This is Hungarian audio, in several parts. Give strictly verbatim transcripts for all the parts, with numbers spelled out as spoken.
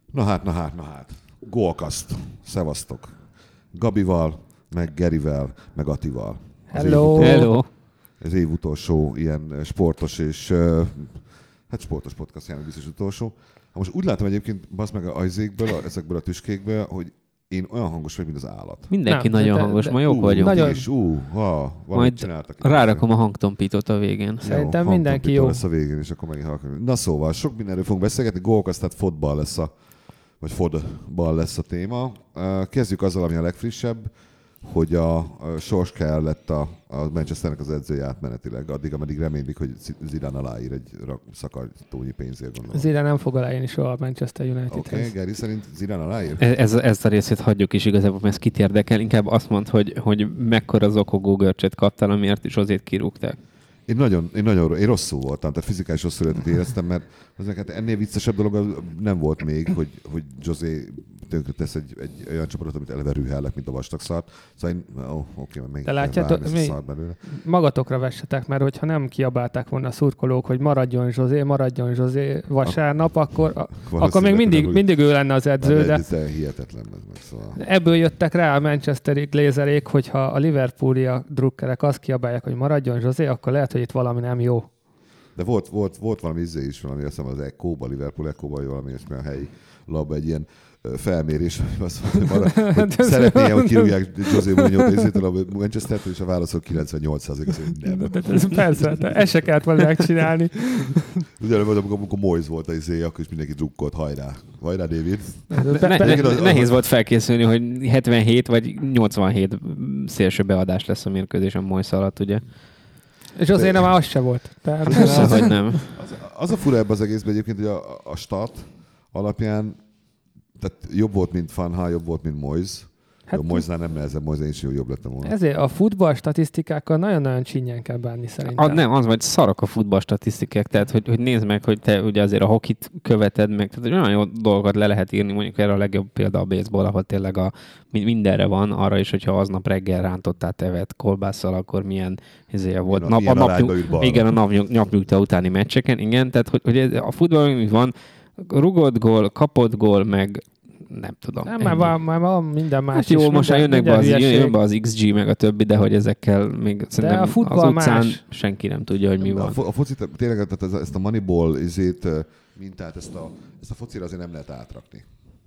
Na hát, na hát, na hát. Goalcast. Szevasztok. Gabival, meg Gerivel, meg Attival. Hello. Az év utolsó, Hello. az év utolsó ilyen sportos és hát sportos podcast jelenleg biztos utolsó. Ha most úgy látom egyébként, basz meg a ajzékből, ezekből a tüskékből, hogy én olyan hangos vagy, mint az állat. Mindenki nem, nagyon de, hangos, de, ma jók vagyunk. Nagyon... És ú, ha, majd rárakom a hangtompítót a végén. Szerintem jó, mindenki jó. lesz a végén, és akkor megint hallgatom. Na szóval, sok mindenről fogunk beszélgetni, Goalcast, tehát fotball lesz a, vagy fotball lesz a téma. Kezdjük azzal, ami a legfrissebb, hogy a, a Solskjaer lett a, a Manchesternek az edzője átmenetileg, addig, ameddig remélik, hogy Zidane aláír egy szakadtónyi pénzért, gondolom. Zidane nem fog aláírni soha a Manchester Unitedhez. Oké, okay, Geri szerint Zidane aláír? Ez, ez a részét hagyjuk is igazából, mert ez kit érdekel. Inkább azt mondd, hogy, hogy mekkora zokogó görcsöt kaptál, amiért is azért kirúgták. Én nagyon, én nagyon én rosszul voltam, tehát fizikális rosszul éreztem, mert azért, hát ennél viccesebb dolog nem volt még, hogy, hogy José tönkre tesz egy, egy olyan csapatot, amit eleve rühellek, mint a vastagszart. Szóval én, ó, oké, még de látjátok, mi magatokra vessetek, mert hogyha nem kiabálták volna a szurkolók, hogy maradjon José, maradjon José vasárnap, a, akkor, a, akkor még mindig, mindig ő lenne az edző. De ez hihetetlen. Ez meg, szóval. Ebből jöttek rá a Manchesteri glézerék, hogyha a Liverpooli drukkerek azt kiabálják, hogy maradjon José, akkor lehet, hogy itt valami nem jó. De volt, volt, volt valami izé is, valami, azt hiszem az Echo-ba, Liverpool Echo-ba, valami, és a helyi labba egy ilyen felmérés, azt mondja, hogy, hogy szeretné, hogy kirúgják José Mourinho-t a Manchester-t, és a válaszol kilencvennyolc százalék az, hogy nem. Persze, ezt se kellett volna megcsinálni. Ugyanúgy volt, amikor, amikor Moyes volt az izé, akkor is mindenki drukkolt, hajrá. Hajrá, David. Ne, ne, nehéz volt felkészülni, hogy hetvenhét vagy nyolcvanhét szélső beadás lesz a mérkőzésen Moyes alatt, ugye? És azért nem, az se volt. Tehát persze, hogy nem. Az, az a fura ebben az egészben egyébként, hogy a, a stat alapján tehát jobb volt, mint Van Gaal, jobb volt, mint Moyes. Hát, Moyesnál nem nehezebb, Moyes én is jobb lettem volna. Ezért a futball statisztikákkal nagyon-nagyon csinyán kell bánni szerintem. A, nem, az vagy szarok a futball statisztikák, tehát hogy, hogy nézd meg, hogy te ugye azért a hokit követed meg, tehát olyan jó dolgokat le lehet írni, mondjuk erre a legjobb példa a baseball, ahol tényleg a, mindenre van, arra is, hogyha aznap reggel rántottál tevet kolbásszal, akkor milyen ezért volt. Nap, a napnyug, igen, a napnyugta utáni meccseken, igen, tehát hogy, hogy a futball van, rugott gól, kapott gól, meg nem tudom. Nem, már van, már van minden más. Hát jó, is, most minden, jönnek be az, jön be az iksz gé meg a többi, de hogy ezekkel még szerintem a az utcán más. senki nem tudja, hogy mi van. A, a focit, tényleg tehát ezt a Moneyball izét, mintát, ezt a, ezt a focira azért nem lehet átrakni.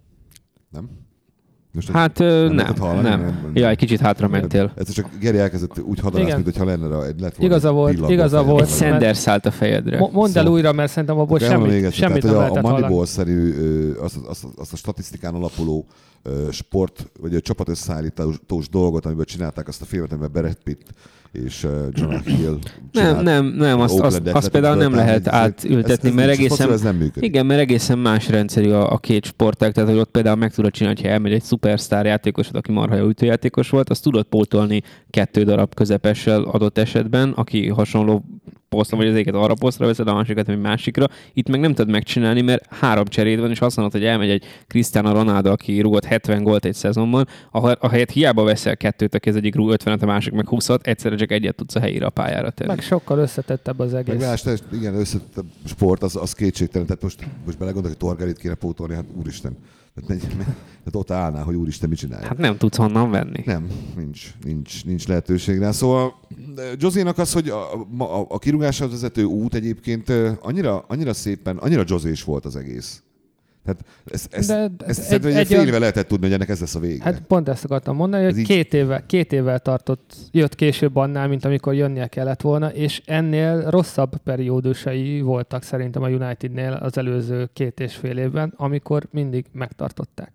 Nem? Most hát nem, nem, hallani, nem. nem. Ja, egy kicsit hátra mentél. Ez csak Geri elkezdett úgy hadarászni, mint hogyha lenne rá, egy lett volna. Igaza volt, igaza volt. Egy Sanders szállt a fejedre. Mondd el szóval újra, mert szerintem abból semmit, semmit nem lehetett hallani. A Moneyball-szerű, azt, azt, azt a statisztikán alapuló sport, vagy a csapatösszeállítós dolgot, amiből csinálták azt a filmet, amiben Brad Pitt és Jonah Hill Nem, nem, nem, azt, azt, azt például nem lehet átültetni, mert egészen, igen, mert egészen más rendszerű a, a két sportág, tehát hogy ott például meg tudod csinálni, hogyha elmegy egy szupersztár játékosod, aki marha jó ütőjátékos volt, azt tudod pótolni kettő darab közepessel adott esetben, aki hasonló posztra, vagy az egyiket arra posztra veszed, a másikat, vagy másikra. Itt meg nem tudod megcsinálni, mert három cseréd van, és azt mondod, hogy elmegy egy Cristiano Ronaldo, aki rúgott hetven gólt egy szezonban, ahelyett hiába veszel kettőt, aki az egyik rúg ötvenet, a másik meg húszat, egyszerre csak egyet tudsz a helyére a pályára tenni. Meg sokkal összetettebb az egész. Meg más, igen, összetettebb sport, az, az kétségtelen. Tehát most, most belegondolok, hogy Torgarit kéne pótolni, hát úristen. Tehát, tehát ott állnál, hogy úristen, mit csinálja. Hát nem tudsz honnan venni. Nem, nincs, nincs, nincs lehetőség rá. Szóval Josénak az, hogy a, a, a kirúgáshoz vezető út egyébként annyira, annyira szépen, annyira Josés volt az egész. Tehát ezt, ezt, de, ezt egy, szerintem egy, egy fél éve lehetett tudni, hogy ennek ez lesz a vége. Hát pont ezt akartam mondani, hogy két évvel, két évvel tartott, jött később annál, mint amikor jönnie kellett volna, és ennél rosszabb periódusai voltak szerintem a Unitednél az előző két és fél évben, amikor mindig megtartották.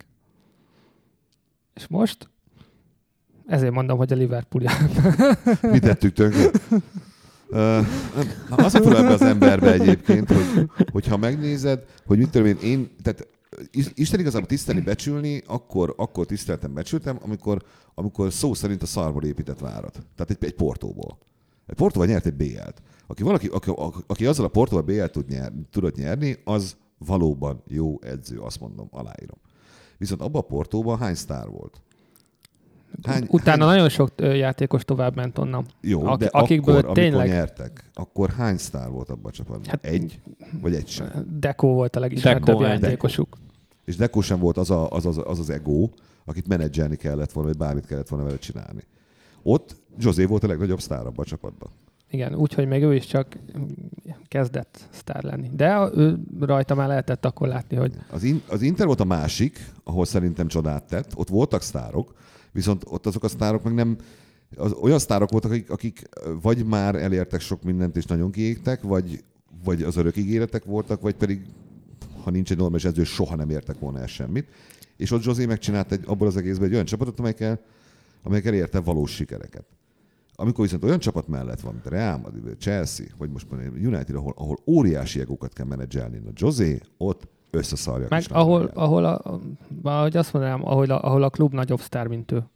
És most ezért mondom, hogy a Liverpool. Mit tettük tönkre? Uh, az a fura ebbe az emberbe egyébként, hogy, hogyha megnézed, hogy mit tudom én, én tehát Isten igazából tisztelni, becsülni, akkor, akkor tiszteltem, becsültem, amikor, amikor szó szerint a szarból épített várat. Tehát egy, egy Portóból. Egy Portóval nyert egy bé el-t. Aki, valaki, aki, aki azzal a Portóval bé el-t tud nyer, tudott nyerni, az valóban jó edző, azt mondom, aláírom. Viszont abban a Portóban hány sztár volt? Hány, Utána hány... nagyon sok játékos tovább ment onnan. Jó, Ak- de akikből akkor, tényleg... amikor nyertek, akkor hány sztár volt abban a csapatban? Hát, egy? Vagy egy sem? Deco volt a legismertebb játékosuk. És Deco sem volt az, a, az, az, az az ego, akit menedzselni kellett volna, vagy bármit kellett volna vele csinálni. Ott José volt a legnagyobb sztár abban a csapatban. Igen, úgyhogy még ő is csak kezdett sztár lenni. De ő rajta már lehetett akkor látni, hogy... Az, in, az Inter volt a másik, ahol szerintem csodát tett. Ott voltak sztárok, viszont ott azok a sztárok meg nem... Az, olyan sztárok voltak, akik, akik vagy már elértek sok mindent és nagyon kiégtek, vagy, vagy az örök ígéretek voltak, vagy pedig, ha nincs egy normális edző, soha nem értek volna el semmit. És ott José megcsinált egy, abból az egészben egy olyan csapatot, amelyekkel, amelyekkel érte valós sikereket. Amikor viszont olyan csapat mellett van, mint Real Madrid, Chelsea, vagy most már United, ahol, ahol óriási egókat kell menedzselni, a José ott összeszarja. Meg ahol, ahol, a, ahogy azt mondanám, ahol a, ahol a klub nagyobb sztár, mint ő.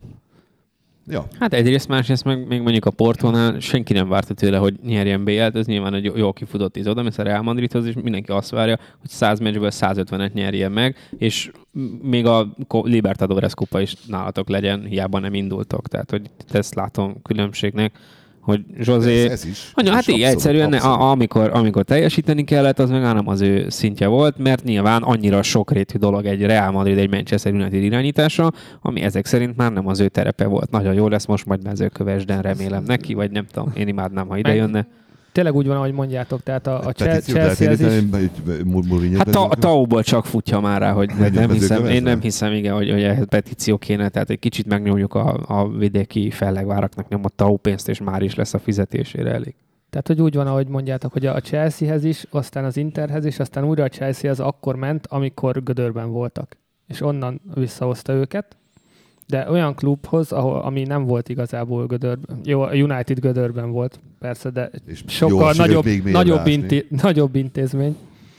Ja. Hát egyrészt, másrészt meg még mondjuk a Portónál senki nem várta tőle, hogy nyerjen bé el-t, ez nyilván egy jól kifutott tíz oda, mert a Real Madridhoz is mindenki azt várja, hogy száz meccsből százötvenet nyerjen meg, és még a Libertadores kupa is nálatok legyen, hiába nem indultok. Tehát, hogy ezt látom különbségnek, hogy José... Ez, ez is. Anya, ez hát is így abszolút, egyszerűen, abszolút. A, amikor, amikor teljesíteni kellett, az meg nem az ő szintje volt, mert nyilván annyira sokrétű dolog egy Real Madrid, egy Manchester United irányítása, ami ezek szerint már nem az ő terepe volt. Nagyon jó lesz, most majd mezőkövesden remélem neki, vagy nem tudom, én imádnám, ha ide jönne. Tényleg úgy van, ahogy mondjátok, tehát a, a Chelsea-hez is... Hát a, a Tauból csak futja már rá, hogy nem hiszem, én nem hiszem, igen, hogy, hogy ehhez petíció kéne, tehát egy kicsit megnyomjuk a, a vidéki fellegváraknak nem a Tau pénzt, és már is lesz a fizetésére elég. Tehát, hogy úgy van, ahogy mondjátok, hogy a Chelseahez is, aztán az Interhez is, aztán újra a Chelseahez akkor ment, amikor gödörben voltak. És onnan visszahozta őket. De olyan klubhoz, ahol, ami nem volt igazából gödörben. Jó, a United gödörben volt, persze, de és sokkal nagyobb, nagyobb, inté, nagyobb intézmény.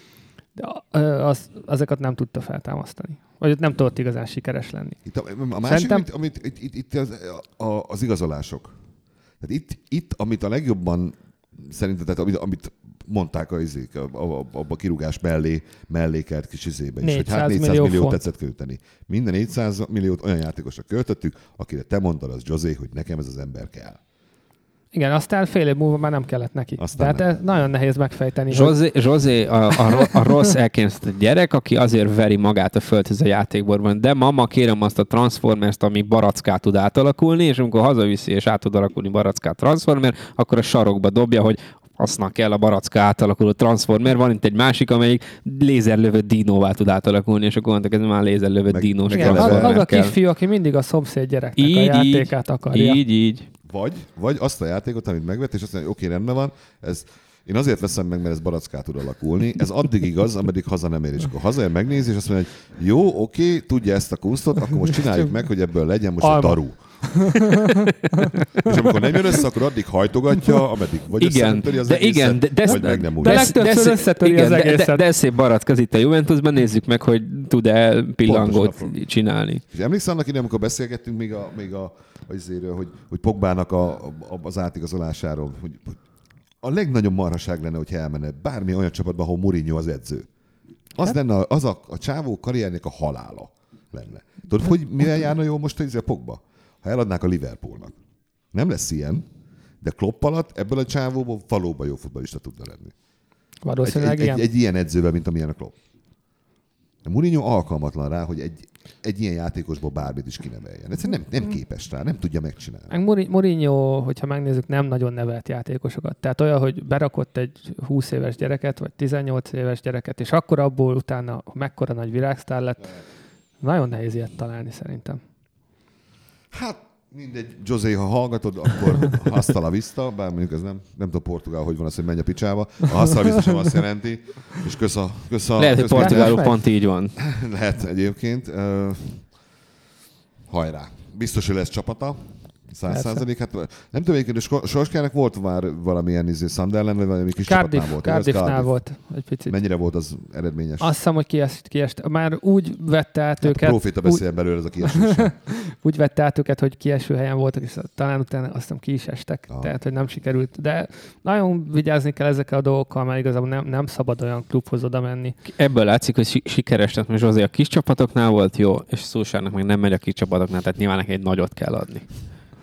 De az, azokat nem tudta feltámasztani. Vagy nem tudott igazán sikeres lenni. Itt a, a másik, Szerintem... amit, amit itt, itt, itt az, a, az igazolások. Tehát itt, itt, amit a legjobban szerintem, tehát amit, amit mondták a izék, abba a kirúgás mellé, mellékelt kis izébe is, hogy hát négyszáz milliót tetszett költeni. Minden négyszáz milliót olyan játékosra költöttük, akire te mondtad, az José, hogy nekem ez az ember kell. Igen, aztán fél év múlva már nem kellett neki. Aztán Tehát ez nagyon nehéz megfejteni. José, hogy... José a, a, a rossz elkényeztetett gyerek, aki azért veri magát a földhöz a játékborban. De mama, kérem azt a Transformers-t, ami barackát tud átalakulni, és amikor hazaviszi és át tud alakulni barackát Transformer, akkor a sarokba dobja, hogy aznak kell a baracka átalakuló Transformer, van itt egy másik, amelyik lézerlövött dinóvá tud átalakulni, és akkor mondtak, ez már lézerlövött dinós. Igen, az, az a kisfiú, aki mindig a szomszéd gyereknek így, a játékát akarja. Így, így. Vagy, vagy azt a játékot, amit megvett, és azt mondja, hogy oké, rendben van, ez, én azért veszem meg, mert ez barackát tud alakulni. Ez addig igaz, ameddig haza nem ér, és akkor hazaér, megnézi, és azt mondja, hogy jó, oké, tudja ezt a kusztot, akkor most csináljuk meg, hogy ebből legyen most Alma. Egy daru. És amikor nem jön össze, akkor addig hajtogatja, ameddig vagy összetöri az de egészet, igen, de, de, vagy meg nem úgy. De legtöbbször összetöri az egészet. De, de, de szép barack az itt a Juventusban, nézzük meg, hogy tud-e pillangót Pontosan. Csinálni. És emlékszel annak ide, amikor beszélgettünk még a, még a, azért, hogy, hogy Pogbának a, a, az átigazolásáról, hogy, hogy a legnagyobb marhaság lenne, hogyha elmenne bármi olyan csapatban, ahol Mourinho az edző. Az hát? lenne az a, a csávó karriernek a halála lenne. Tudod, hogy mivel járna jó most a Pogba? Ha eladnák a Liverpoolnak. Nem lesz ilyen, de Klopp alatt ebből a csávóból valóban jó futballista tudna lenni. Valószínűleg egy, egy, egy, egy ilyen edzővel, mint amilyen a Klopp. A Mourinho alkalmatlan rá, hogy egy, egy ilyen játékosból bármit is kineveljen. Egyszerűen nem, nem képes rá, nem tudja megcsinálni. Mourinho, hogyha megnézzük, nem nagyon nevelt játékosokat. Tehát olyan, hogy berakott egy húsz éves gyereket, vagy tizennyolc éves gyereket, és akkor abból utána mekkora nagy virágsztár lett. Nagyon nehéz ilyet találni szerintem. Hát mindegy, José, ha hallgatod, akkor hasta la vista, bár mondjuk ez nem, nem tudom portugál, hogy van az, hogy menj a picsába. A hasta la vista sem azt jelenti. És kösz a... Kösz a Lehet, kösz hogy portugálul pont így van. Lehet egyébként. Uh, hajrá. Biztos, hogy lesz csapata. Száz százalék. Hát nem tudom, egyébként Sorskának volt már valamilyen izé, Sunderland, vagy valami kis Cardiff, csapatnál volt. Cardiffnál Cardiff. volt egy picit. Mennyire volt az eredményes? Azt hiszem, hogy kiest, kiest. Már úgy vette át hát őket... Proféta beszél úgy, belőle ez a kiesés. Úgy vette át őket, hogy kieső helyen voltak, és talán utána azt hiszem ki is estek. Aha. Tehát, hogy nem sikerült. De nagyon vigyázni kell ezekkel a dolgokkal, mert igazából nem, nem szabad olyan klubhoz oda menni. Ebből látszik, hogy sikeres lett, mert José a kis csapatoknál volt jó, és Solskjaernek meg nem megy a kis csapatoknál, tehát nyilván neki egy nagyot kell adni.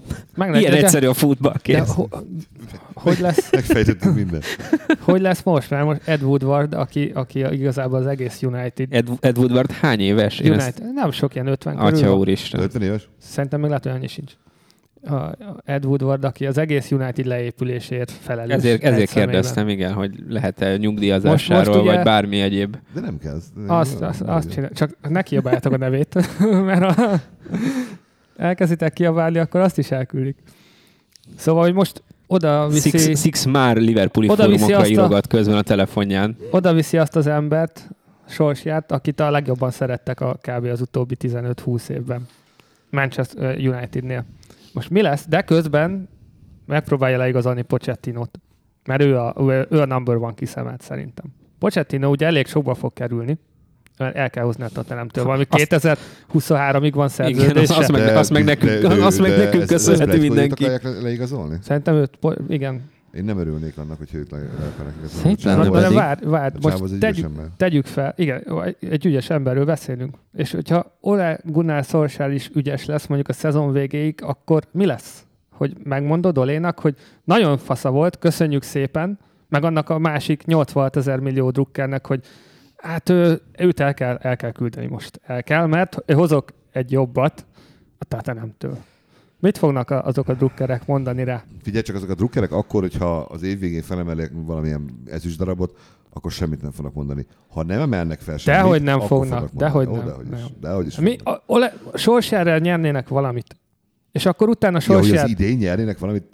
Meg ilyen egyszerű a futball, kész. Ho- hogy lesz? Megfejtettünk mindent. Hogy lesz most? Mert most Ed Woodward, aki, aki igazából az egész United... Ed, Ed Woodward hány éves? United, ezt... Nem sok, ilyen ötven körül. Atya úristen. ötven éves? Szerintem még lehet, hogy annyi sincs. A Ed Woodward, aki az egész United leépülésért felelős. Ezért, ezért kérdeztem, igen, hogy lehet-e nyugdíjazásáról, most, most vagy ugye... bármi egyéb. De nem kezd. Azt, azt, azt csinál. Csak ne kiabáljátok a nevét, mert ha elkezditek kiabálni, akkor azt is elküldik. Szóval, hogy most oda viszi... Six, six már Liverpooli fórumokra írogat közben a telefonján. Oda viszi azt az embert, sorsját, akit a legjobban szerettek a kb. Az utóbbi tizenöt-húsz évben. Manchester Unitednél. Most mi lesz? De közben megpróbálja leigazolni Pochettinót. Mert ő a, ő a number one kiszemelt szerintem. Pochettino ugye elég sokba fog kerülni. El kell hozni a Tottenhamtől. Valami azt... kétezer-huszonháromig van szerződése. Igen, azt, azt, meg, azt meg nekünk, de, de, azt meg nekünk köszönheti mindenki. Akarják leigazolni? Szerintem őt, igen. Én nem örülnék annak, hogyha őt le, le akarnak igazolni. Szerintem várj, várj. Most tegyük, tegyük fel. Igen, egy ügyes emberről beszélünk. És hogyha Ole Gunnar Solskjaer is ügyes lesz mondjuk a szezon végéig, akkor mi lesz? Hogy megmondod Olénak, hogy nagyon fasza volt, köszönjük szépen, meg annak a másik nyolcvanhat ezer millió drukkernek, hogy hát ő, őt el kell, el kell küldeni most. El kell, mert hozok egy jobbat a Tottenhamtől. Mit fognak azok a drukkerek mondani rá? Figyelj csak, azok a drukkerek akkor, hogyha az év végén felemelnek valamilyen ezüst darabot, akkor semmit nem fognak mondani. Ha nem emelnek fel semmit, dehogy nem akkor fognak. fognak Dehogy mondani. nem. Oh, dehogy nem. is. Dehogy is Mi, a, Ole, Solskjaerrel nyernének valamit. És akkor utána Solskjaer... Ja, hogy az idén nyernének valamit...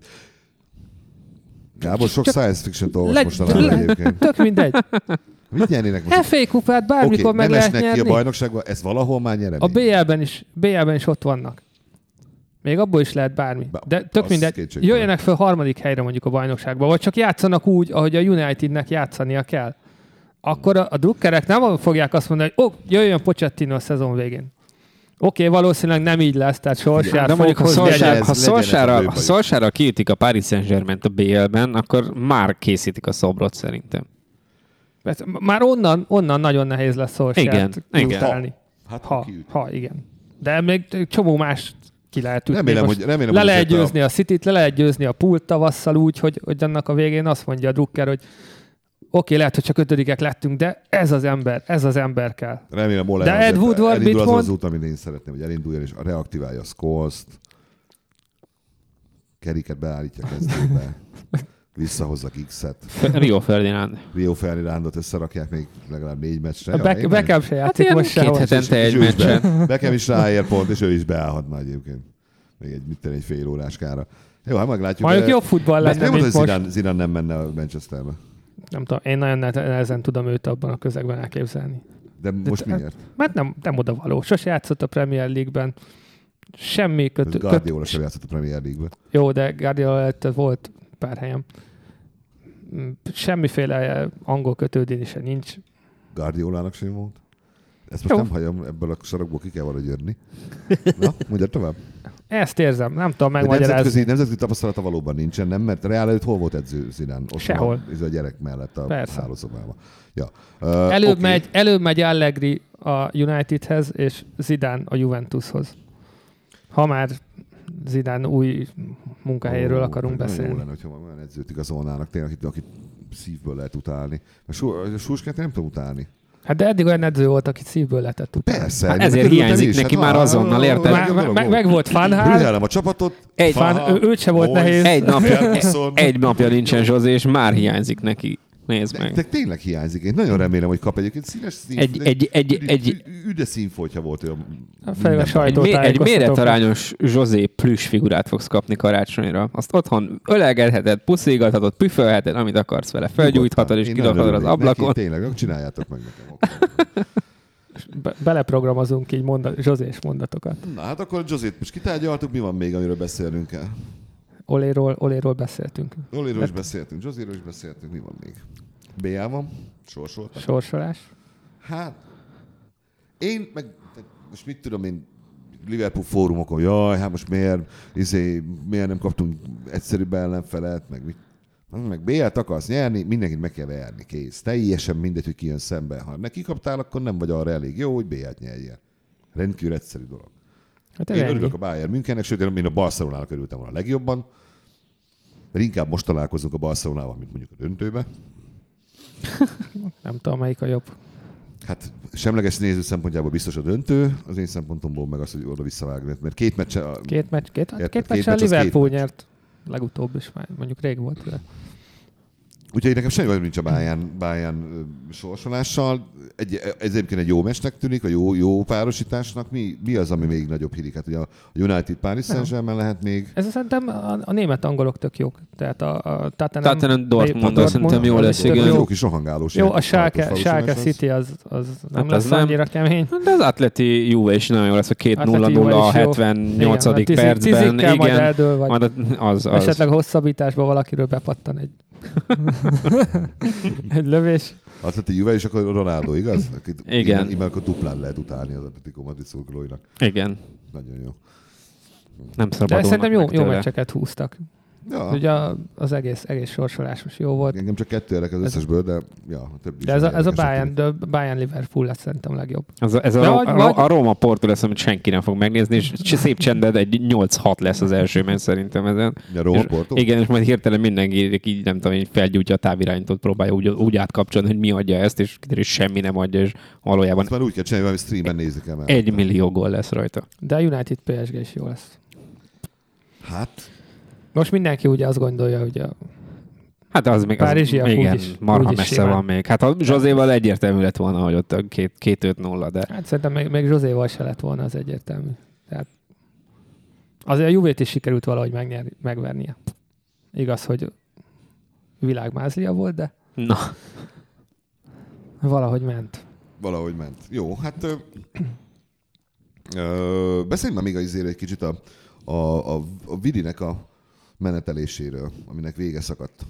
Gábor, sok csak science fiction-t olvas mostanában egyébként. Tök mindegy. Mit nyernének most? ef á kupát bármikor okay, meg lehet nyerni. Nem esnek ki a bajnokságban, ez valahol már nyeremény. A bé el-ben is, bé el-ben is ott vannak. Még abból is lehet bármi. De tök mindegy. Jöjjenek fel harmadik helyre mondjuk a bajnokságban, vagy csak játszanak úgy, ahogy a Unitednek játszania kell. Akkor a, a drukkerek nem fogják azt mondani, hogy ó, jöjjön Pochettino a szezon végén. Oké, okay, valószínűleg nem így lesz, tehát Solskjaer de mondjuk, ha Solskjaerra kiütik a Paris Saint-Germaint a bé el-ben, akkor már készítik a szobrot szerintem. Már onnan, onnan nagyon nehéz lesz Solskjaert utálni. Hát, ha, ha, igen. De még csomó más ki lehet ütni. Remélem, hogy, remélem, le lehet győzni a, a Cityt, le lehet győzni a Pult tavasszal úgy, hogy, hogy annak a végén azt mondja a drukker, hogy oké, okay, lehet, hogy csak ötödikek lettünk, de ez az ember, ez az ember kell. Remélem, Ole de Ed Woodward mit mond? Az út, amit én szeretném, hogy elinduljon és reaktiválja a Scholes-t, Keriket beállítja kezdőbe, visszahozza X-et. Rio Ferdinand. Rio Ferdinandot összerakják még legalább négy meccsre. Ja, Be- Beckham se játszik hát most sehol. Két hetente egy meccsen. Beckham is ráér pont, és ő is beállhatna egyébként. Még egy, mit egy fél óráskára. Jó, hát meglátjuk. Mondjuk jobb futball lenne, mint most. Zidane, Zidane nem menne a Manchesterbe. Nem tudom, én nagyon nehezen tudom őt abban a közegben elképzelni. De most de, miért? Mert nem, nem oda való. Sose játszott a Premier League-ben. Semmi kötő... Guardiola sem játszott a Premier League-ben. Jó, de Guardiola előtt volt pár helyen. Semmiféle angol kötődése nincs. Guardiolának sem volt? Ezt most jó. Nem hagyom, ebből a sarokból ki kell valahogy jönni. Na, mondjad tovább. Ezt érzem, nem tudom megmagyarázni. Nemzetközi, nemzetközi tapasztalata valóban nincsen, nem? Mert Real előtt hol volt edző Zidane? Sehol. Ez a gyerek mellett a persze. Szállószobában. Ja. Uh, előbb, okay. megy, előbb megy Allegri a Unitedhez, és Zidane a Juventushoz. Ha már Zidane új munkahelyéről oh, akarunk beszélni. Jó lenne, hogyha olyan edzőt igazolnának, tényleg, akit, akit szívből lehet utálni. A Solskjaert nem tudom utálni. Hát de eddig olyan edző volt, akit szívből lehetett utálni. Persze. Hát ezért hiányzik neki hát, már azonnal, érted? Meg, meg, meg, meg volt Fanhál. Brühelem a csapatot. Egy, Fan, ő, őt se volt Boys, nehéz. Egy napja, egy napja nincsen Zsozé, és már hiányzik neki. Nézd meg. De, de tényleg hiányzik. Én nagyon remélem, hogy kap egyébként színes szín. Egy, egy, egy, egy, üde színfoltja volt olyan. Egy, egy méretarányos Zsozé plüss figurát fogsz kapni karácsonyra. Azt otthon ölelgetheted, puszilgathatod, püfölheted, amit akarsz vele. Felgyújthatod és kidobhatod az ablakon. Neki, tényleg, csináljátok meg nekem. Be- beleprogramozunk így mondat, Zsozés mondatokat. Na hát akkor Zsozét most kitárgyaltuk, mi van még, amiről beszélnünk kell? Oléról, Oléról beszéltünk. Oléról is beszéltünk, Zsozéről is beszéltünk, mi van még? bé á van, sorsoltak. Sorsolás. Hát, én meg, most mit tudom én, Liverpool fórumokon, jaj, hát most miért, izé, miért nem kaptunk egyszerűbb ellenfelet, meg mit. Meg bé á-t akarsz nyerni, mindenkit meg kell verni, kész. Teljesen mindegy, hogy ki jön szembe. Ha neki kaptál, akkor nem vagy arra elég jó, hogy bé á-t nyerjél. Rendkívül egyszerű dolog. Hát én örülök a Bayern Münchennek, sőt, én a Barcelonának örültem volna a legjobban, mert inkább most találkozunk a Barcelonával, mint mondjuk a döntőbe. Nem tudom, melyik a jobb. Hát semleges néző szempontjából biztos a döntő, az én szempontomból meg az, hogy oda visszavágni. Mert két meccse... A... Két meccs, két, két, két meccsen a Liverpool nyert. Legutóbb is már, mondjuk rég volt. De... Úgyhogy nekem semmi bajom nincs a Bayern, Bayern sorsolással. Egy, ez egyébként egy jó meccsnek tűnik, a jó, jó párosításnak. Mi, mi az, ami még nagyobb hírik? Hát ugye a United Paris Saint-Germain lehet még. Ez szerintem a, a német angolok tök jók. Tehát a, a Tottenham... Tottenham Dortmund, szerintem jó lesz, igen. Jó kis rohangálós. Jó, a Schalke, Schalke City az, az nem hát lesz az annyira nem, kemény. De az Atleti Juve is nagyon jó lesz a két nulla nulla a hetvennyolcadik igen, percben. Igen, majd eldől, vagy majd az, az. esetleg hosszabbításban valakiről bepattan egy egy lövés. Atleti Juve, és akkor Ronaldo, igaz? Akit igen. Innen akkor duplán lehet utálni az Atletico Madrid szurkolóinak. Igen. Nagyon jó. Nem szabadulnak. De szerintem jó, jó meccseket húztak. Ja. Ugye az egész, egész sorsolásos jó volt. Engem csak kettő érdek az összesből, de ja, több is. De ez a, ez a Bayern, de Bayern Liverpool lesz szerintem legjobb. Ez a, ez a, vagy, a, vagy... a Roma Porto lesz, amit senki nem fog megnézni, és szép csended egy nyolc hat lesz az első meccs szerintem ezen. A Roma Porto? Igen, és majd hirtelen mindenki így nem tudom, felgyújtja a távirányítót, próbálja úgy, úgy átkapcsolni, hogy mi adja ezt, és kiderül, semmi nem adja, és valójában... Ezt már úgy kell csinálni, hogy streamen nézik el. Egy millió gól lesz rajta. De a United pé es gé is jó lesz. Hát... Most mindenki ugye azt gondolja, hogy a hát az még az, igen, marha messze simán. Van még. Hát a Zsozéval egyértelmű lett volna, hogy ott a két, két öt nulla, de... Hát szerintem még, még Zsozéval se lett volna az egyértelmű. Tehát azért a Juvét is sikerült valahogy megnyerni, megvernie. Igaz, hogy világmázlia volt, de na. Valahogy ment. Valahogy ment. Jó, hát ö, ö, beszéljünk már még azért egy kicsit a, a, a, a Vidinek a meneteléséről, aminek vége szakadt.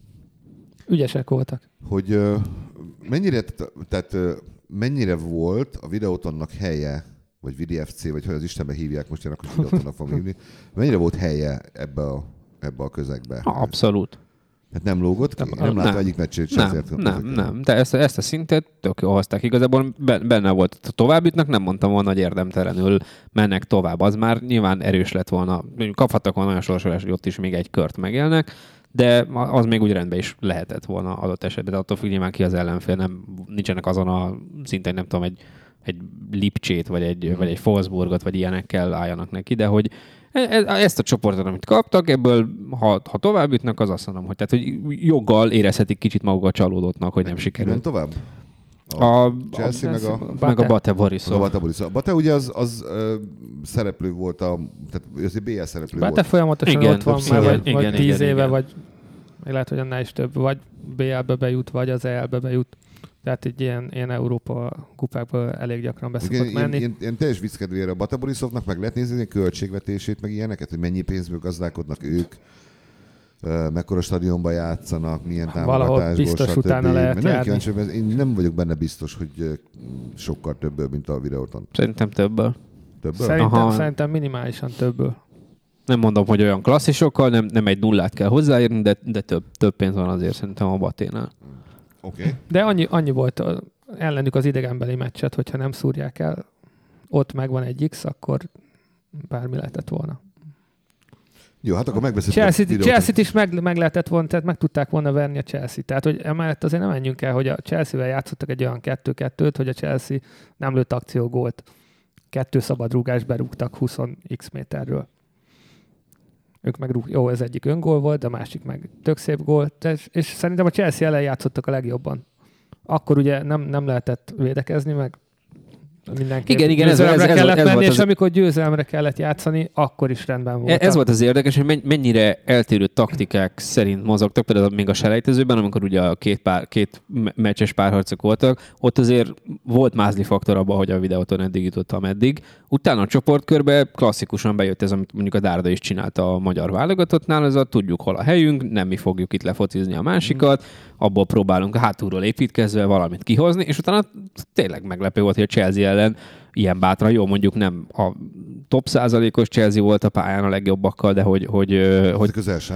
Ügyesek voltak. Hogy ö, mennyire, tehát ö, mennyire volt a Videótonnak helye, vagy Vidi ef cé, vagy hogy az Istenbe hívják most, akkor Videótonnak fogom hívni, mennyire volt helye ebbe a, ebbe a közegbe? Abszolút. Hát nem lógott ki? Nem, nem látta egyik meccsét sem. Nem, nem, nem. De ezt, ezt a szintet tök jól hozták. Igazából benne volt. A továbbjutnak nem mondtam volna, hogy érdemtelenül mennek tovább. Az már nyilván erős lett volna. Kaphattak volna olyan sorsolás, hogy ott is még egy kört megélnek, de az még úgy rendben is lehetett volna adott esetben. De attól függ nyilván ki az ellenfél. Nem, nincsenek azon a szinten, nem tudom, egy, egy Lipcsét, vagy egy, vagy egy Wolfsburgot, vagy ilyenekkel álljanak neki, de hogy ezt a csoportot, amit kaptak, ebből, ha, ha tovább jutnak, az azt mondom, hogy, tehát, hogy joggal érezhetik kicsit magukat csalódottnak, hogy nem sikerült. Nem tovább? A, a Chelsea, a, meg a, meg a Bate Borisov. A Bate Borisov. A Bate ugye az, az ö, szereplő volt, a, tehát azért bé el szereplő Bate volt. Bate folyamatosan igen, ott van már, vagy, igen, vagy tíz igen, éve, igen. vagy lehet, hogy annál is több, vagy bé el-be bejut, vagy az é el-be bejut. Tehát egy ilyen, ilyen Európa kupákból elég gyakran beszokott menni. Ilyen, ilyen teljes vicckedvére a Bate Borisovnak meg lehet nézni a költségvetését, meg ilyeneket, hogy mennyi pénzből gazdálkodnak ők, mekkora stadionban játszanak, milyen támogatásból, valahol biztos stb. Utána lehet nem kíváncsi, én nem vagyok benne biztos, hogy sokkal többből, mint a Videóton. Szerintem többből. Többből? Szerintem, szerintem minimálisan többből. Nem mondom, hogy olyan klasszisokkal, nem, nem egy nullát kell hozzáírni, de, de több, több pénz van azért szerintem a Baténál. Okay. De annyi, annyi volt ellenük az idegenbeli meccset, hogyha nem szúrják el, ott megvan egy X, akkor bármi lehetett volna. Jó, hát akkor megbeszéljük. Chelsea-t, Chelsea-t is meg, meg lehetett volna, tehát meg tudták volna verni a Chelsea-t. Tehát, hogy emellett azért nem menjünk el, hogy a Chelsea-vel játszottak egy olyan kettő kettőt, hogy a Chelsea nem lőtt akciógólt. Kettő szabadrúgás berúgtak húsz x méterről. Ők meg rúg, jó, ez egyik öngól volt, de a másik meg tök szép gól. És, és szerintem a Chelsea ellen játszottak a legjobban. Akkor ugye nem, nem lehetett védekezni, meg mindenképp igen, igen, győzelemre ez, ez, kellett ez menni, volt és az... amikor győzelemre kellett játszani, akkor is rendben volt. Ez volt az érdekes, hogy mennyire eltérő taktikák szerint mozogtak, például még a selejtezőben, amikor ugye a két, pár, két meccses párharcok voltak, ott azért volt mázli faktor abban, hogy a Videóton eddig jutottam eddig. Utána a csoportkörbe klasszikusan bejött ez, amit mondjuk a Dárda is csinálta a magyar válogatottnál, ez a tudjuk hol a helyünk, nem mi fogjuk itt lefocizni a másikat, abból próbálunk a hátulról építkezve valamit kihozni, és utána tényleg meglepő volt, hogy a Chelsea ellen ilyen bátran, jó, mondjuk nem a top százalékos Chelsea volt a pályán a legjobbakkal, de hogy... hogy, hogy közel se.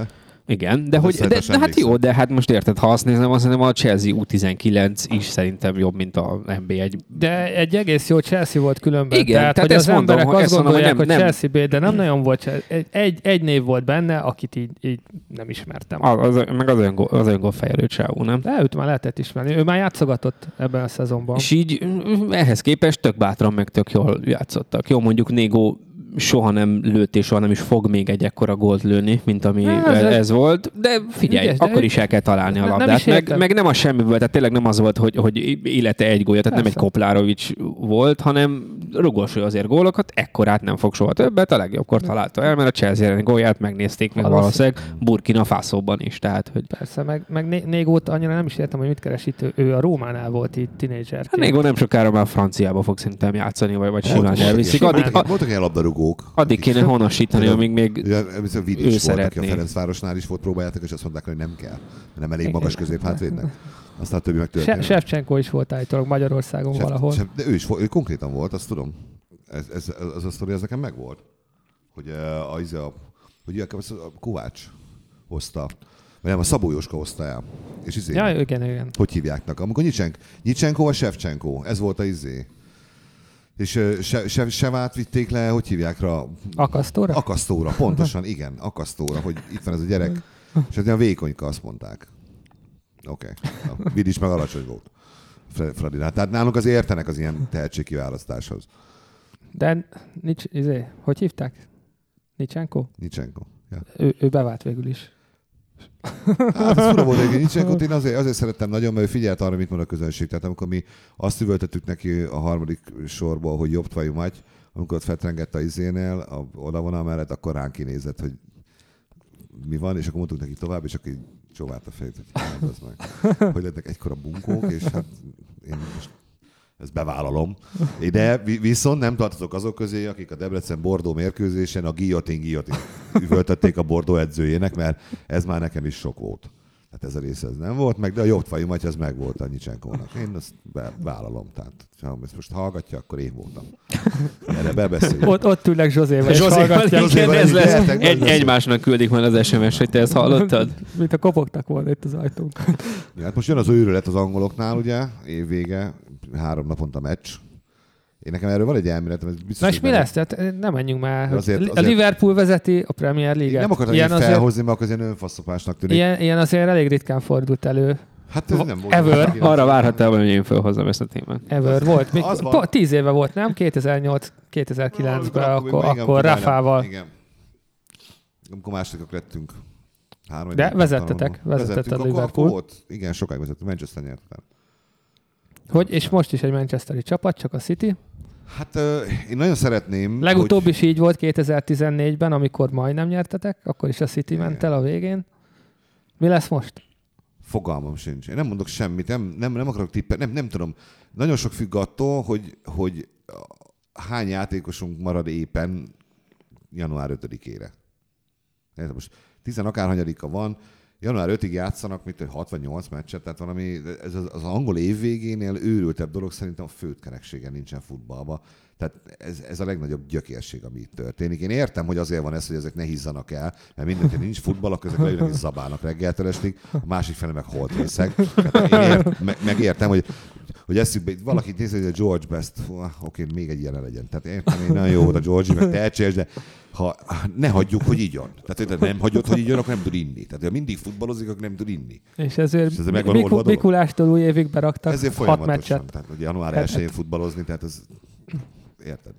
Igen, de, hogy, de, de hát jó, de hát most érted, ha azt nézem, azt mondom, a Chelsea U tizenkilenc is szerintem jobb, mint a en bé egy. De egy egész jó Chelsea volt különben. Igen, tehát, tehát hogy az mondom, emberek azt gondolják, mondom, hogy nem, Chelsea B, de nem nagyon volt egy, egy, egy név volt benne, akit így, így nem ismertem. Az, az, meg az olyan, gól, az olyan gólfejelő csávó, nem? De őt már lehetett ismerni. Ő már játszogatott ebben a szezonban. És így ehhez képest tök bátran, meg tök jól játszottak. Jó, mondjuk Négó soha nem lőtt és soha nem is fog még egy ekkora gólt lőni, mint ami ez, ez, ez volt, de figyelj, ügyes, akkor de is el kell találni a labdát. Nem meg, meg nem az semmiből, tehát tényleg nem az volt, hogy, hogy élete egy gólja, tehát persze. Nem egy Koplárovics volt, hanem rugóső azért gólokat, ekkorát nem fog soha többet, a legjobbkor találta el, mert a Chelsea elleni gólját megnézték meg valószínűleg Burkina Faso-ban is. Tehát, hogy... Persze, meg, meg Négót annyira nem is értem, hogy mit keres itt, ő a Rómánál volt itt tínédzserként. Hát Négó nem sokára már franciába fog szerintem játszani, vagy, vagy simán elviszik. Voltak ilyen labdarúgók. Addig kéne honosítani, amíg még ja, ő szeretné. A Ferencvárosnál is volt próbáljátok, és azt mondták, hogy nem kell. Nem elég magas középhátvédnek. Aztán a többi megtörtént. Shevchenko is volt állítólag Magyarországon Sev, valahol. Sev, de ő is ő konkrétan volt, azt tudom. Ez, ez, ez a sztori, ez nekem megvolt. Hogy a, a, a, hogy a Kovács hozta, vagy nem, a Szabó Jóska hozta el. És izé, ja, igen, igen. Hogy hívjáknak? Amikor Nyicsenko vagy Shevchenko, ez volt a izé. És se, se, Sevát vitték le, hogy hívják rá? Akasztóra? Akasztóra, pontosan, igen, akasztóra, hogy itt van ez a gyerek. És hát olyan vékonyka, azt mondták. Oké. Okay. Vidics meg alacsony volt. Fradi. Tehát nálunk az értenek az ilyen tehetségkiválasztáshoz. De nincs, izé, hogy hívták? Nicsenko? Nicsenko, ja. Ő, ő bevált végül is. Hát ez fura volt, hogy Nicsenkót én azért, azért szerettem nagyon, mert ő figyelt arra, mit mond a közönség. Tehát amikor mi azt üvöltettük neki a harmadik sorból, hogy jobb tvajú magy, amikor ott fetrengett a izénél, a odavonal mellett, akkor ránk kinézett, hogy mi van, és akkor mondtuk neki tovább, és akkor így csóvált a fejét, hogy hát az meg. Hogy lettek egykora bunkók, és hát én most ezt bevállalom. De viszont nem tartozok azok közé, akik a Debrecen-Bordó mérkőzésen a guillotine guillotine üvöltötték a Bordó edzőjének, mert ez már nekem is sok volt. Tehát ez a része ez nem volt meg, de a jobbfajú maty az meg volt a Nyicsenkónak. Én ezt bevállalom. Tehát ha ezt most hallgatja, akkor én voltam. Erre bebeszéljük. Ott, ott ülnek Zsozéval, és hallgatják. Igen, ez lesz. Egy, egymásnak küldik majd az es em es, hogy te ezt hallottad? Mint a kopogtak volna itt az ajtónk. Ja, hát most jön az őrület az angoloknál, ugye, évvége, három naponta meccs. Én nekem erről van egy elméletem. Ez biztos, na és mi benne... lesz? Tehát nem menjünk már. Azért, azért... A Liverpool vezeti a Premier League-et. Nem akartam ilyen felhozni, azért... mert akkor az ilyen önfaszopásnak tűnik. Ilyen, ilyen azért elég ritkán fordult elő. Hát ez nem volt. Ever. Arra várhattál, hogy én felhozzam ezt a témát. Ever volt. Még, po, tíz éve volt, nem? kétezer-nyolc kétezer-kilencben, no, akkor, akkor, akkor Rafával. Igen. Amikor másodikak lettünk. Három, de vezettetek, vezetett a Liverpool. Volt. Igen, sokáig vezettünk. Manchester nyert. Hogy, és most is egy manchesteri csapat, csak a City. Hát uh, én nagyon szeretném... Legutóbb hogy... is így volt kétezer-tizennégyben, amikor majdnem nyertetek, akkor is a City igen. ment el a végén. Mi lesz most? Fogalmam sincs. Én nem mondok semmit, nem, nem, nem akarok tippet, nem, nem tudom. Nagyon sok függ attól, hogy, hogy hány játékosunk marad éppen január ötödikére. Most tizen akárhanyadika van, január ötödikéig játszanak, mint hatvannyolc meccset, tehát valami, ez az, az angol év végénél őrültebb dolog, szerintem a főtkereksége nincsen futballban. Tehát ez, ez a legnagyobb gyökérség, ami itt történik. Én értem, hogy azért van ez, hogy ezek ne hizzanak el, mert mindenki nincs futball, akkor ezek leülnek és zabálnak reggeltől estig, a másik fele meg holtrészeg. Én ért, me, megértem, hogy, hogy eszükbe, valaki nézi, hogy a George Best, oké, még egy ilyen legyen. Tehát értem, én nagyon jó volt a Georgie, meg tehetséges, de ha ne hagyjuk, hogy igyon. Tehát nem hagyod, hogy igyon, akkor nem tud inni. Tehát ha mindig futballozik, akkor nem tud inni. És ezért, és ezért Miku, Mikulástól új évig beraktak ezért hat meccset. Tehát hogy január elsején futballozni, tehát ez... Érted?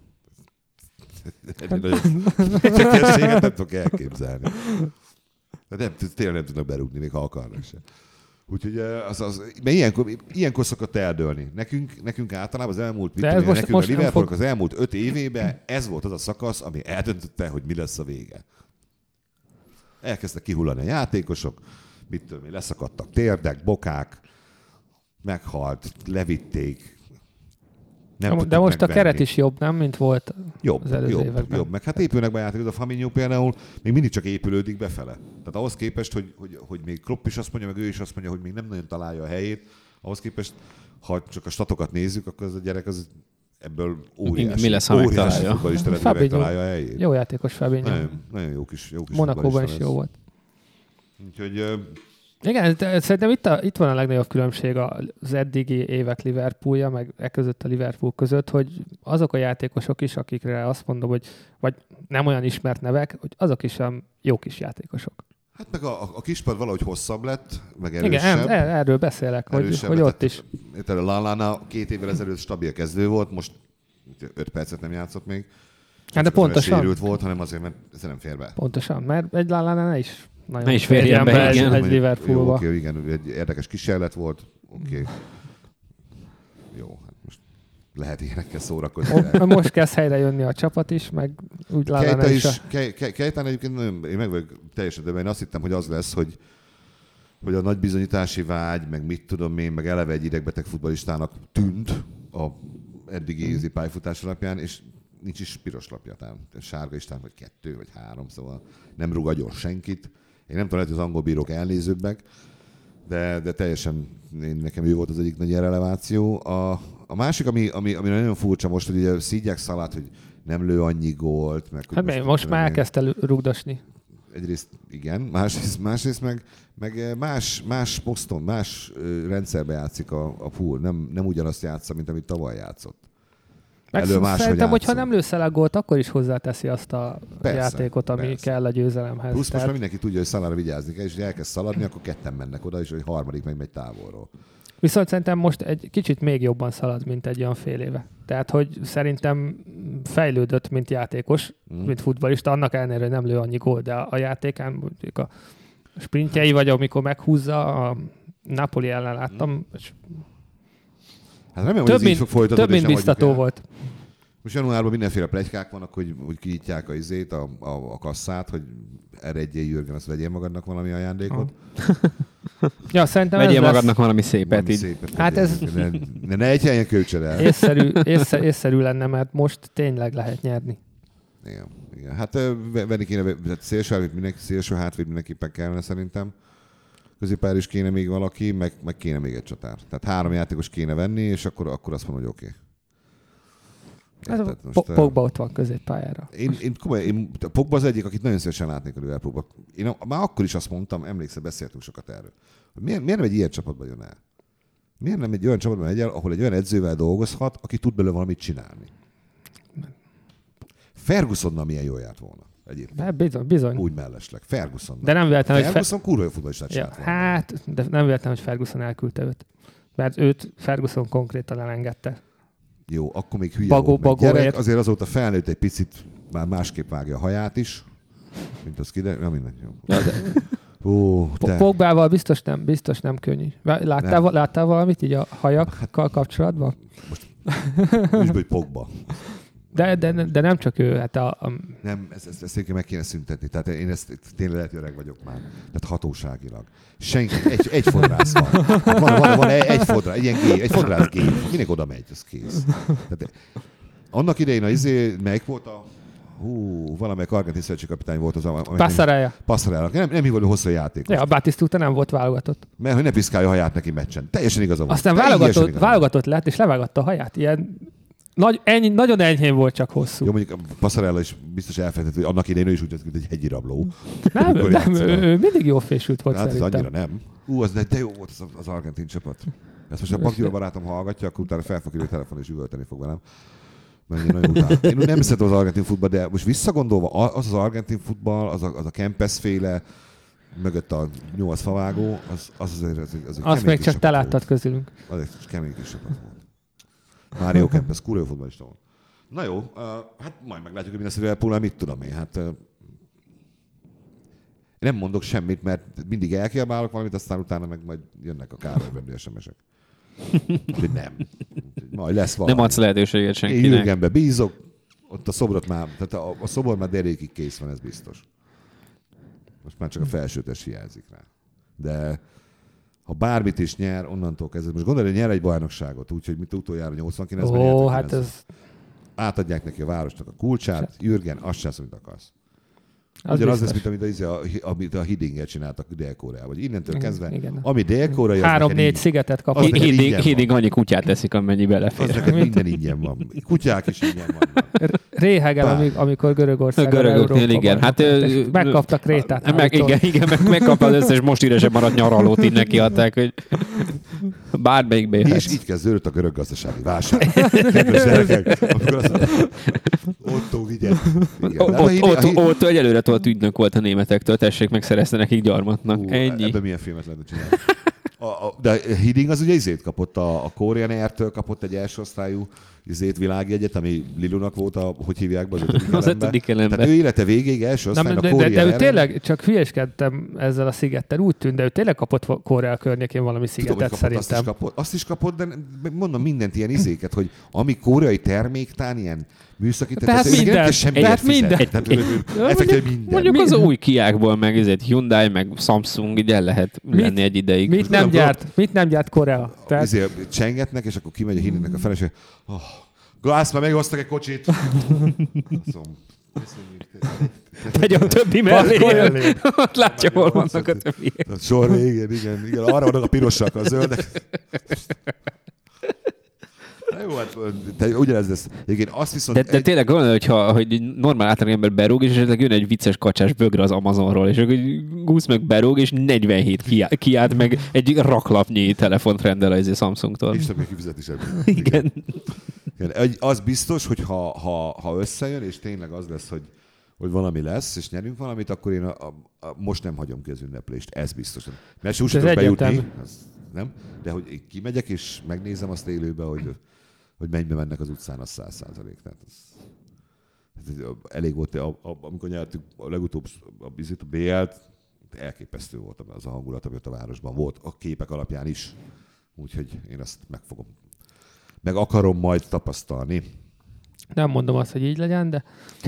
Gyökérséget nem tudok elképzelni. Nem, tényleg nem tudnak berúgni, még ha akarnak se. Úgyhogy az, az, mert ilyenkor, ilyenkor szokott eldőlni. Nekünk, nekünk általában az elmúlt, mit tudom, most, nekünk most a Liverpool fog... az elmúlt öt évében ez volt az a szakasz, ami eldöntötte, hogy mi lesz a vége. Elkezdtek kihullani a játékosok, mit tudom, leszakadtak térdek, bokák, meghalt, levitték. Nem de most megvenni. A keret is jobb, nem, mint volt jobb, az előző jobb, években. Jobb, meg hát épülnek be játékok, a Fabinho például még mindig csak épülődik befele. Tehát ahhoz képest, hogy, hogy, hogy még Klopp is azt mondja, meg ő is azt mondja, hogy még nem nagyon találja a helyét, ahhoz képest, ha csak a statokat nézzük, akkor az a gyerek az ebből óriási. Mi lesz, ha megtalálja? Megtalálja a helyét. Jó játékos Fabinho. Nagyon, nagyon jó kis, jó kis Monakóban is jó volt. Úgyhogy... Igen, szerintem itt, a, itt van a legnagyobb különbség az eddigi évek Liverpoolja, meg e között a Liverpool között, hogy azok a játékosok is, akikre azt mondom, hogy vagy nem olyan ismert nevek, hogy azok is olyan jó kis játékosok. Hát meg a, a kispad valahogy hosszabb lett, meg erősebb. Igen, er, erről beszélek, hogy, hogy ott is. A Lallana két évvel ezelőtt stabil kezdő volt, most öt percet nem játszott még. Hát de pontosan. Sérült volt, hanem azért, mert ez nem fér be. Pontosan, mert egy Lallana ne is nagyon ne is férjen be, be igen. Egy Liverpoolba. Oké, okay, igen, egy érdekes kísérlet volt. Oké. Okay. Jó, hát most lehet ilyenekkel szórakozni. Most kezd helyre jönni a csapat is, meg úgy Lallana is. is a... Kejtán egyébként nagyon, én meg vagyok teljesen döbben, én azt hittem, hogy az lesz, hogy, hogy a nagy bizonyítási vágy, meg mit tudom én, meg eleve egy idegbeteg futballistának tűnt a eddigi mm. pályafutás alapján, és nincs is piros lapja, tehát sárga is, vagy kettő, vagy három, szóval nem rúg agyon senkit. Én nem tudom, lehet, hogy az angol bírók elnézőbbek, de, de teljesen én, nekem ő volt az egyik nagy releváció. A, a másik, ami, ami, ami nagyon furcsa most, hogy ugye szídják Szalát, hogy nem lő annyi gólt. Meg, hát most, most már elkezdte rúgdosni. Egyrészt igen, másrészt, másrészt meg, meg más, más poszton, más rendszerbe játszik a, a pool. Nem, nem ugyanazt játsza, mint amit tavaly játszott. Meg szerintem, hogyha nem lősz el a gólt, akkor is hozzáteszi azt a persze, játékot, ami persze. kell a győzelemhez. Plusz tehát... most már mindenki tudja, hogy Szalára vigyázni kell, és hogy elkezd szaladni, akkor ketten mennek oda, és hogy harmadik meg megy távolról. Viszont szerintem most egy kicsit még jobban szalad, mint egy olyan fél éve. Tehát, hogy szerintem fejlődött, mint játékos, mm. mint futballista, annak ellenére, hogy nem lő annyi gólt, de a játékán mondjuk a sprintjei, vagy amikor meghúzza, a Napoli ellen láttam, mm. és hát remélem, több, mint, több mint biztató volt. Most januárban mindenféle pletykák vannak, hogy úgy kinyitják a izét, a, a, a kasszát, hogy erre egyél Jürgen, azt vegyél magadnak valami ajándékot. Ja, szerintem vegyél ez magadnak lesz... valami szépet valami így. Szépet, hát ez... Ne, ne, ne egy helyen költsed el. Észszerű, észszerű, észszerű lenne, mert most tényleg lehet nyerni. Igen, igen. Hát venni kéne, szélső hátvéd mindenki, szélső hátvéd mindenképpen kellene szerintem. Középpályára is kéne még valaki, meg, meg kéne még egy csatár. Tehát három játékos kéne venni, és akkor, akkor azt mondom, hogy oké. Okay. Hát most, Pogba ott van középpályára. Én, én, én, Pogba az egyik, akit nagyon szívesen látnék a Liverpoolba. Én már akkor is azt mondtam, emlékszem, beszéltünk sokat erről, hogy miért, miért nem egy ilyen csapatban jön el? Miért nem egy olyan csapatban megy el, ahol egy olyan edzővel dolgozhat, aki tud belőle valamit csinálni? Fergusonnal milyen jól járt volna. Egyébként. Bizony, bizony. Úgy mellesleg. Ferguson. De nem véletlen, hogy Ferguson kurva jó futballistát ja, hát, de nem véletlen, hogy Ferguson elküldte őt. Mert őt Ferguson konkrétan elengedte. Jó, akkor még hülye bagó, volt meg bagó gyerek, ért. Azért azóta felnőtt egy picit, már másképp vágja a haját is, mint az kiderül. Nem minden jó. Ja, de... Ó, de... Pogbával biztos nem, biztos nem könnyű. Láttál, nem. láttál valamit így a hajakkal kapcsolatban? Most úgy, hogy Pogba. De, de, de nem csak ő, hát a... a... Nem, ezt, ezt, ezt meg kéne szüntetni. Tehát én ezt tényleg lehet, öreg vagyok már. Tehát hatóságilag. Senki, egy, egy fodrász van. Hát van, van, van egy, egy fodrász, egy ilyen gép, egy fodrász gép. Minek oda megy, az kész. Tehát, annak idején a izé, melyik volt a... Hú, valamelyik argentin szövetségkapitány volt az... Passarella. Passarella. Nem, nem hívott hosszú játékot. Ja, a Batisztúta nem volt válogatott. Mert hogy ne piszkálja a haját neki meccsen. Teljesen igaza volt. Aztán válogatott, válogatott lett, és levágatta a haját. Ilyen... Nagy, ennyi, nagyon enyhén volt, csak hosszú. Jó, mondjuk a Passarella is biztos elfelejtett, hogy annak idején ő is úgy tett, mint egy hegyi rabló. Nem, nem ő mindig jó fésült volt hát szerintem. Hát annyira nem. Ú, az, de jó volt az, az argentin csapat. Ezt most a Bakgyula barátom hallgatja, akkor utána fel fog írni a telefon és üvölteni fog velem. Mert én nagyon utálom. Én nem szeretem az argentin futball, de most visszagondolva, az az argentin futball, az a, az a Kempes féle, mögött a nyolc favágó, az, az azért az, az egy azt még csak te láttad közülünk. Az egy kemény kis csapat volt. Mário Kempes, kurva jó futballista volt. Na jó, uh, hát majd meglátjuk, hogy mi lesz a Liverpool-nál, mit tudom én. Hát, uh, én nem mondok semmit, mert mindig elkiabálok valamit, aztán utána meg majd jönnek a Károly es em es-ek. Úgyhogy nem. Majd lesz valami. Nem adsz lehetőséget senkinek. Én Jürgenbe bízok, ott a szobrot már, tehát a, a szobor már derékig kész van, ez biztos. Most már csak a felsőtes hiányzik rá. De ha bármit is nyer, onnantól kezdve. Most gondolj, hogy nyer egy bajnokságot, úgyhogy mit utoljára nyolcvankilencben Ó, nyertek, hát ez... Átadják neki a városnak a kulcsát, Jürgen, azt sem, amit akarsz. Az ugyanaz lesz, mint amit a, amit a Hiddinget csináltak Dél-Koreában. Vagy innentől kezdve, igen. Ami Dél-Korea... Három-négy szigetet kapott. Hidding annyi kutyát eszik, amennyi belefér. Az neked minden ingyen van. Kutyák is ingyen vannak. Réhegen, amikor Görögországban Görögöknél, igen. Hát, megkaptak Krétát. Meg, igen, igen, meg, megkapta az összes most ide sem maradt nyaralót, így nekiadták, hogy bármelyikbe jöhetsz. És így kezdődött a görög gazdasági válság. Kedves gyerekek, amikor az Otto vigyen. Otto egy előre tolt ügynök volt a németektől, tessék meg szerezte nekik gyarmatnak. Ú, ennyi. Ebben milyen filmet lehetne csinálni. A, a, de Hidding az ugye izét kapott, a, a Korean Air-től kapott egy első osztályú izét világjegyet, ami Lilunak volt, a, hogy hívják be, az ötödik elemben. Tehát ő élete végéig első osztályon a Korean De, de, de ő tényleg, csak hülyeskedtem ezzel a szigettel, úgy tűnt, de ő tényleg kapott Korea környékén valami szigetet. Tudom, szerintem. Azt is, kapott, azt is kapott, de mondom mindent ilyen izéket, hogy ami koreai terméktán ilyen műszaki, tehát minden. Tehát minden. Mondjuk az új Kiákból, meg ezért Hyundai, meg Samsung, így el lehet lenni egy ideig. Mit nem gyárt, mit nem gyárt Korea? Ezért csengetnek, és akkor kimegy a Hiddingnek a feleség. Oh, Gász, már meghoztak egy kocsit. Tegy a többi mellé. Látja, hol vannak a többiek. Sor végén, igen, igen. Arra vannak a pirosak, a zöldek. Jó, hát te ugyanez lesz. Igen, azt viszont de, de egy... tényleg olyan, hogyha hogy normál átlag ember berúg, és esetleg jön egy vicces kacsás bögre az Amazonról, és akkor Gusz meg berúg, és negyvenhét kiállt meg egy raklapnyi telefont rendel az Samsungtól. És többé kifizeti sem. Igen. Igen. Az biztos, hogy ha, ha, ha összejön, és tényleg az lesz, hogy, hogy valami lesz, és nyerünk valamit, akkor én a, a, a, most nem hagyom ki az ünneplést. Ez biztos. Mert úgy tudok bejutni. Az, nem? De hogy én kimegyek, és megnézem azt élőbe, hogy hogy mennybe mennek az utcán, az száz százalék. Tehát ez, ez elég volt, a, a, amikor nyertük a legutóbb a, a bé el-t, elképesztő volt az a hangulat, amit a városban volt, a képek alapján is. Úgyhogy én azt meg fogom, meg akarom majd tapasztalni. Nem mondom azt, hogy így legyen, de...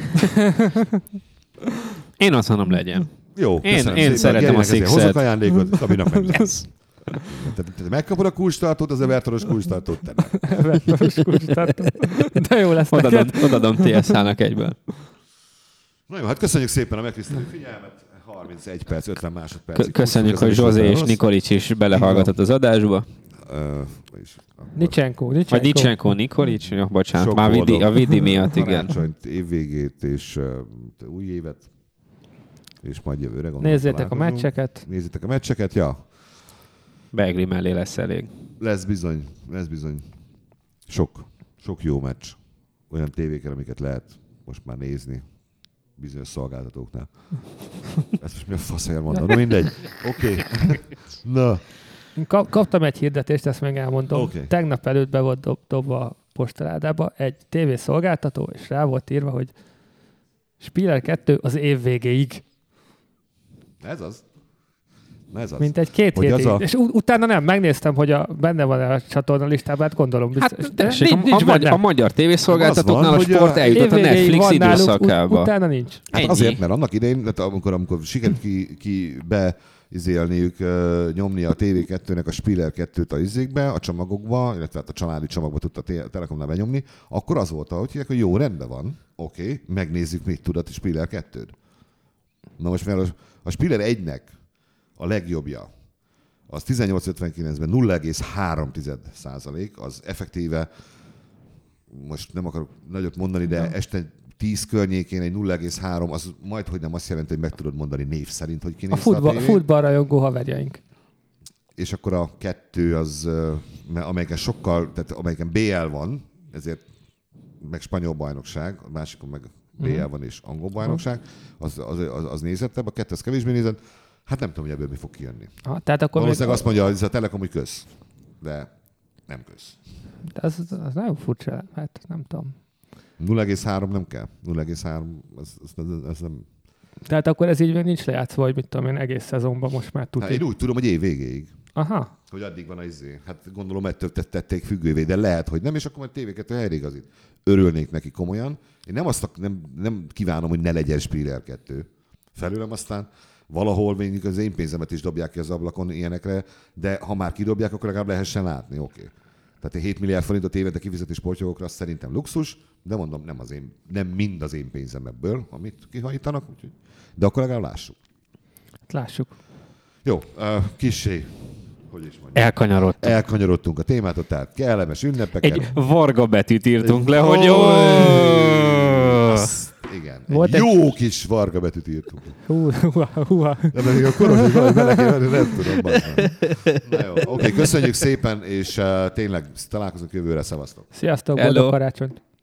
Én azt mondom, legyen. Jó, én, én szeretem a Sixet. Hozok ajándékot, Kabinak meg lesz. Te, te megkapod a kulcstartót, az Evertonos kulcstartót, te nem. Evertonos kulcstartót. De jó lesz neked. Odadom, odadom té es há-nak egyből. Na jó, hát köszönjük szépen a megtisztelő figyelmet. harmincegy perc, ötven másodperc. Köszönjük, hogy Zsozé és Nikolics is belehallgatott az adásba. Uh, Nicsenko, Nicsenko. Vagy Nicsenko, Nikolics? Jó, bocsánat, sok már vidi, a Vidi miatt, igen. Karácsonyt, évvégét és uh, új évet. És majd jövőre gondolom. Nézzétek a meccseket. Nézzétek a meccseket, ja. Beigli mellé lesz elég. Lesz bizony, lesz bizony. Sok, sok jó meccs. Olyan tévéken, amiket lehet most már nézni bizonyos szolgáltatóknál. Ezt most mi a faszért mondom? No, mindegy. Oké. Okay. Na. Kap, kaptam egy hirdetést, ezt meg elmondom. Okay. Tegnap előtt be volt dob, dobva a postaládába egy tévészolgáltató, és rá volt írva, hogy Spiller kettő az év végéig. Ez az. Ez az. Mint egy két hétig. A... És u- utána nem, megnéztem, hogy a, benne van a csatorna listában, hát gondolom biztos. Hát, de tessék, nincs, nincs a, magyar, a magyar tévészolgáltatóknál a sport eljutott a Netflix időszakába. U- utána nincs. Hát azért, mert annak idején, amikor, amikor sikerült ki, ki be izélniük, uh, nyomni a té vé kettőnek a Spiller kettőt a izékbe, a csomagokba, illetve hát a családi csomagba tudta a Telekomnál benyomni, akkor az volt, hogy hívják, hogy jó, rendben van, oké, okay, megnézzük, mit tud a Spiller kettőt. Na most mert a, a Spiller egynek a legjobbja, az tizennyolc ötvenkilencben nulla egész három százalék, az effektíve, most nem akarok nagyot mondani, de este tíz környékén egy nulla egész három, az majd, hogy nem azt jelenti, hogy meg tudod mondani név szerint, hogy kinézte a, futball, a futballrajongó haverjaink. És akkor a kettő az, amelyiken sokkal, tehát amelyiken bé el van, ezért meg spanyol bajnokság, a másikon meg bé el van és angol bajnokság, az, az, az, az nézettebb, a kettő az kevésbé nézett. Hát nem tudom, hogy ebből mi fog kijönni. Ha, tehát akkor valószínűleg azt mondja, hogy ez a Telekom, hogy köz. De nem köz. De az, az nagyon furcsa. Hát nem tudom. nulla egész három nem kell. nulla egész három, az, az, az, az nem... Tehát akkor ez így még nincs lejátszva, hogy mit tudom én, egész szezonban most már tudjuk. Hát én úgy tudom, hogy év végéig. Aha. Hogy addig van az izé. Hát gondolom, ettől tették függővé, de lehet, hogy nem, és akkor majd té vé kettő helyreigazít. Örülnék neki komolyan. Én nem, azt, nem, nem kívánom, hogy ne legyen Spiller kettő. Felülem aztán valahol még az én pénzemet is dobják ki az ablakon ilyenekre, de ha már kidobják, akkor legalább lehessen látni, oké. Okay. Tehát hét milliárd forintot évente kifizető sportjogokra szerintem luxus, de mondom, nem, az én, nem mind az én pénzem ebből, amit kihajítanak, úgyhogy, de akkor legalább lássuk. Lássuk. Jó, uh, kissé, hogy is mondjam. Elkanyarodtunk. Elkanyarodtunk a témától, tehát kellemes ünnepeket. Egy varga betűt írtunk le, hogy jó! Igen, egy jó egy... kis varga betűt írtunk. Hú, húha, húha. De még a koros, hogy valahogy bele kell venni, nem tudom. Na jó, oké, köszönjük szépen, és uh, tényleg találkozunk jövőre, szevasztok. Sziasztok, boldog karácsonyt!